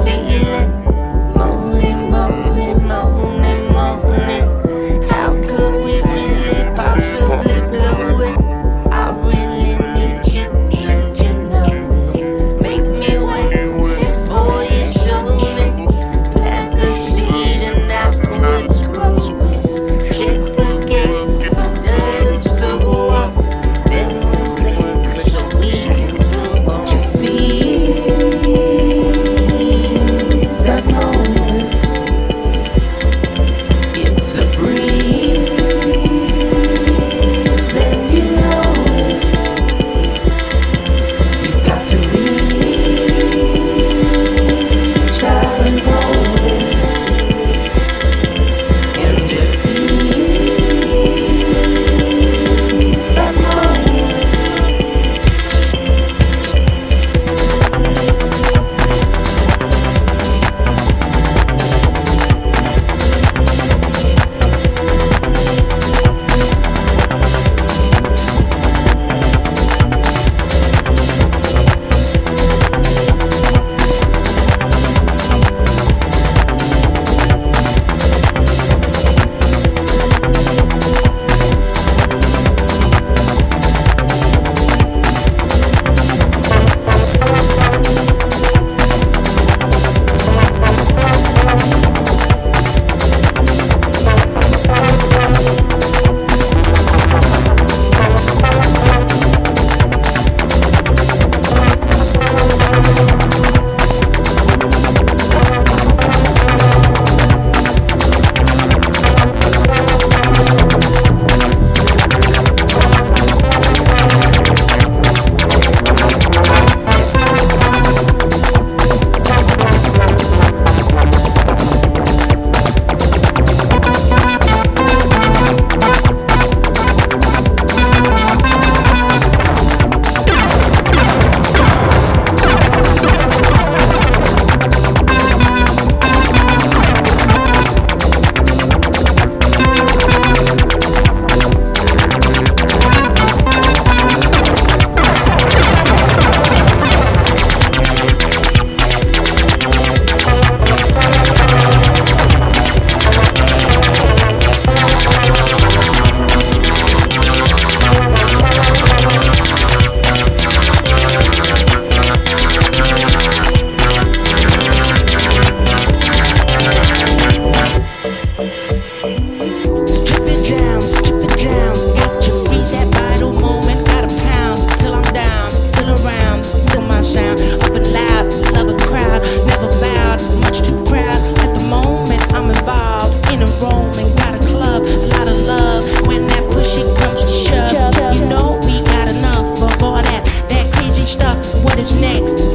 feeling. Moaning, moaning, moaning, moaning. How could we really possibly blow it? I really need you, and you know it. Make me wait before you show me. Plant the seed and afterwards grow it. Check the gate for dirt and so on. Then we blink so we can go on. Just seize that moment. It's a breeze, and you know it. You've got to reach out and hold it, and just seize that moment. What is next?